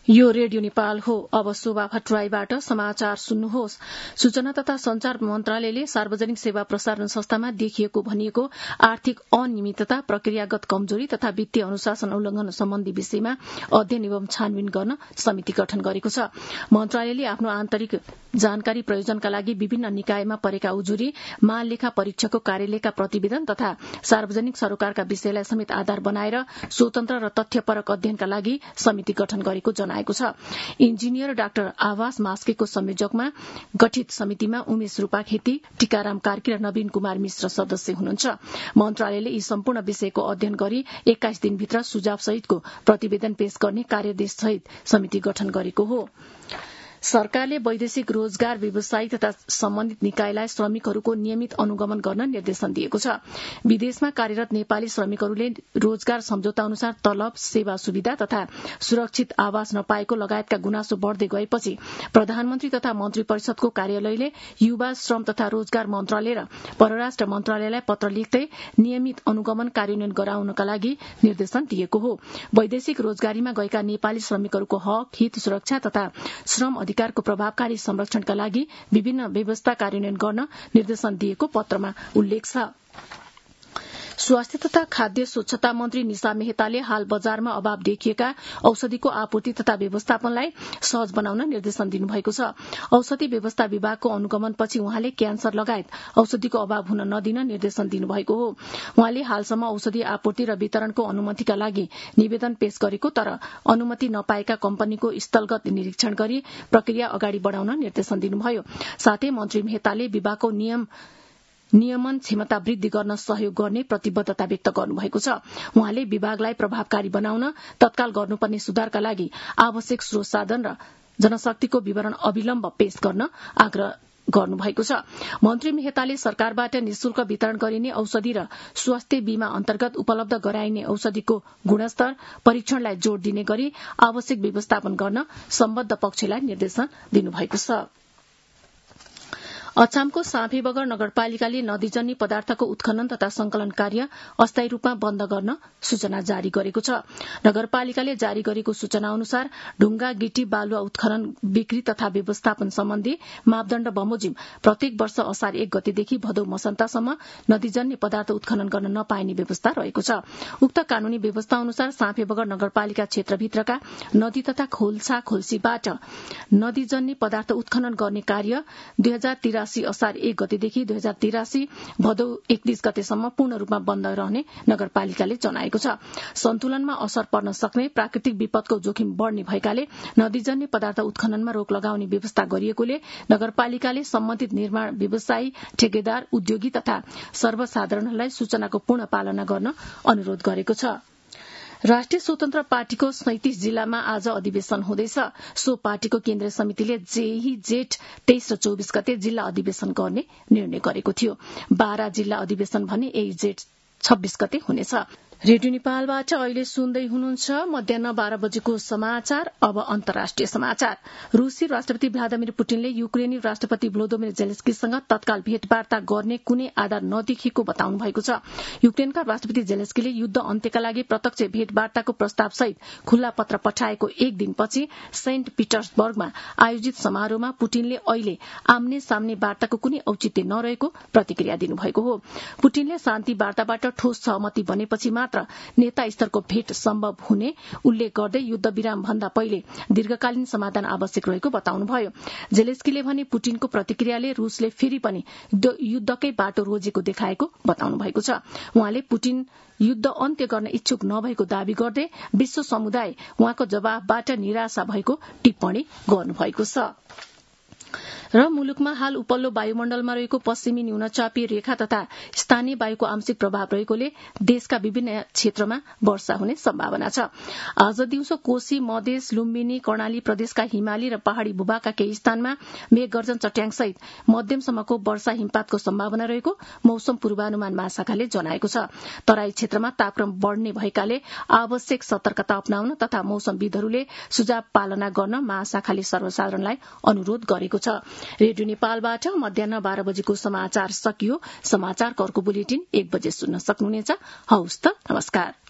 यो रेडियो नेपाल हो। अब शोभा भट्टराईबाट समाचार सुन्नुहोस्। सूचना तथा संचार मन्त्रालयले सार्वजनिक सेवा प्रसारण संस्थामा देखिएको भनिएको आर्थिक अनियमितता, प्रक्रियागत कमजोरी तथा वित्तीय अनुशासन उल्लंघन सम्बन्धी विषयमा अध्ययन एवं छानबिन गर्न समिति गठन गरेको छ। मन्त्रालयले आफ्नो आन्तरिक जानकारी प्रयोजनका लागि विभिन्न निकायमा परेका उजुरी, माल लेखा परीक्षकको कार्यालयका प्रतिवेदन तथा सार्वजनिक सरोकारका विषयलाई समेत आधार बनाएर स्वतन्त्र र तथ्यपरक अध्ययनका लागि समिति गठन गरेको जनाएको छ। इन्जिनियर डाक्टर आवास मास्केको संयोजकमा गठित समितिमा उमेश रूपाखेती, टीकाराम कार्की र नवीन कुमार मिश्र सदस्य हुनुहुन्छ। मन्त्रालयले यी सम्पूर्ण विषयको अध्ययन गरी 21 दिनभित्र सुझाव सहितको प्रतिवेदन पेश गर्ने कार्यदेश सहित समिति गठन गरेको हो। सरकारले वैदेशिक रोजगार व्यवसायी तथा सम्बन्धित निकायलाई श्रमिकहरूको नियमित अनुगमन गर्न निर्देशन दिएको छ। विदेशमा कार्यरत नेपाली श्रमिकहरूले रोजगार सम्झौता अनुसार तलब, सेवा सुविधा तथा सुरक्षित आवास नपाएको लगायतका गुनासो बढ़दै गएपछि प्रधानमन्त्री तथा मन्त्री परिषदको कार्यालयले युवा, श्रम तथा रोजगार मन्त्रालय र परराष्ट्र मन्त्रालयलाई पत्र लेख्दै नियमित अनुगमन कार्यान्वयन गराउनका लागि निर्देशन दिएको हो। वैदेशिक रोजगारीमा गएका नेपाली श्रमिकहरूको हक, हित, सुरक्षा तथा श्रम अधिकारको प्रभावकारी संरक्षणका लागि विभिन्न व्यवस्था कार्यान्वयन गर्न निर्देशन दिएको पत्रमा उल्लेख छ। स्वास्थ्य तथा खाद्य स्वच्छता मन्त्री निशा मेहताले हाल बजारमा अभाव देखिएका औषधिको आपूर्ति तथा व्यवस्थापनलाई सहज बनाउन निर्देशन दिनुभएको छ। औषधि व्यवस्था विभागको अनुगमनपछि उहाँले क्यान्सर लगायत औषधिको अभाव हुन नदिन निर्देशन दिनुभएको हो। उहाँले हालसम्म औषधि आपूर्ति र वितरणको अनुमतिका लागि निवेदन पेश गरेको तर अनुमति नपाएका कम्पनीको स्थलगत निरीक्षण गरी प्रक्रिया अगाडि बढ़ाउन निर्देशन दिनुभयो। साथै मन्त्री मेहताले विभागको नियमन क्षमता वृद्धि गर्न सहयोग गर्ने प्रतिबद्धता व्यक्त गर्नुभएको छ। उहाँले विभागलाई प्रभावकारी बनाउन तत्काल गर्नुपर्ने सुधारका लागि आवश्यक स्रोत साधन र जनशक्तिको विवरण अविलम्ब पेश गर्न आग्रह गर्नुभएको छ। मन्त्री मेहताले सरकारबाट निशुल्क वितरण गरिने औषधि र स्वास्थ्य बीमा अन्तर्गत उपलब्ध गराइने औषधिको गुणस्तर, परीक्षणलाई जोड़ दिने गरी आवश्यक व्यवस्थापन गर्न सम्बद्ध पक्षलाई निर्देशन दिनुभएको छ। अछामको साँपेबगर नगरपालिकाले नदीजन्य पदार्थको उत्खनन तथा संकलन कार्य अस्थायी रूपमा बन्द गर्न सूचना जारी गरेको छ। नगरपालिकाले जारी गरेको सूचना अनुसार ढुंगा, गिटी, बालुवा उत्खनन, बिक्री तथा व्यवस्थापन सम्बन्धी मापदण्ड बमोजिम प्रत्येक वर्ष असार 1 गतेदेखि भदौ मसन्तासम्म नदीजन्य पदार्थ उत्खनन गर्न नपाइने व्यवस्था रहेको छ। उक्त कानूनी व्यवस्था अनुसार साँपेबगर नगरपालिका क्षेत्रभित्रका नदी तथा खोल्सा खोल्सीबाट नदीजन्य पदार्थ उत्खनन गर्ने कार्य 2083 असार 1 गतेदेखि 2083 भदौ 31 गतेसम्म पूर्ण रूपमा बन्द रहने नगरपालिकाले जनाएको छ। सन्तुलनमा असर पर्न सक्ने प्राकृतिक विपदको जोखिम बढ़ने भएकाले नदीजन्य पदार्थ उत्खननमा रोक लगाउने व्यवस्था गरिएकोले नगरपालिकाले सम्बन्धित निर्माण व्यवसायी, ठेकेदार, उद्योगी तथा सर्वसाधारणलाई सूचनाको पूर्ण पालना गर्न अनुरोध गरेको छ। राष्ट्रिय स्वतन्त्र पार्टीको 37 जिल्लामा आज अधिवेशन हुँदैछ। सो पार्टीको केन्द्रीय समितिले जेठ 23 र 24 गते जिल्ला अधिवेशन गर्ने निर्णय गरेको थियो। 12 जिल्ला अधिवेशन भने यही जेठ 26 गते हुनेछ। रेडियो नेपालबाट अहिले सुन्दै हुनुहुन्छ मध्याह 12 बजेको समाचार। अब अन्तर्राष्ट्रिय समाचार। रूसी राष्ट्रपति भ्लादिमिर पुटिनले युक्रेनी राष्ट्रपति भ्लोदोमिर जेलेस्कीसँग तत्काल भेटवार्ता गर्ने कुनै आधार नदेखिएको बताउनु भएको छ। युक्रेनका राष्ट्रपति जेलेस्कीले युद्ध अन्त्यका लागि प्रत्यक्ष भेटवार्ताको प्रस्तावसहित खुल्ला पत्र पठाएको एक दिनपछि सेन्ट पिटर्सबर्गमा आयोजित समारोहमा पुटिनले अहिले आम्ने सामने वार्ताको कुनै औचित्य नरहेको प्रतिक्रिया दिनुभएको हो। पुटिनले शान्ति वार्ताबाट ठोस सहमति बनेपछि मात्र नेता स्तरको भेट सम्भव हुने उल्लेख गर्दै युद्ध विराम भन्दा पहिले दीर्घकालीन समाधान आवश्यक रहेको बताउनुभयो। जेलेस्कीले भने पुटिनको प्रतिक्रियाले रूसले फेरि पनि युद्धकै बाटो रोजेको देखाएको बताउनु भएको छ। उहाँले पुटिन युद्ध अन्त्य गर्न इच्छुक नभएको दावी गर्दै विश्व समुदाय उहाँको जवाफबाट निराशा भएको टिप्पणी गर्नुभएको छ। र मुलुकमा हाल उपल्लो वायुमण्डलमा रहेको पश्चिमी न्यूनचापीय रेखा तथा स्थानीय वायुको आंशिक प्रभाव रहेकोले देशका विभिन्न क्षेत्रमा वर्षा हुने सम्भावना छ। आज दिउँसो कोशी, मधेस, लुम्बिनी, कर्णाली प्रदेशका हिमाली र पहाड़ी भूभागका केही स्थानमा मेघगर्जन चट्याङसहित मध्यमसम्मको वर्षा हिमपातको सम्भावना रहेको मौसम पूर्वानुमान महाशाखाले जनाएको छ। तराई क्षेत्रमा तापक्रम बढ़ने भएकाले आवश्यक सतर्कता अपनाउन तथा मौसमविदहरूले सुझाव पालना गर्न महाशाखाले सर्वसाधारणलाई अनुरोध गरेको छ। रेडियो नेपालबाट मध्याह 12 बजेको समाचार सकियो। समाचारको अर्को बुलेटिन 1 बजे सुन्न सक्नुहुनेछ। हवस् त, नमस्कार।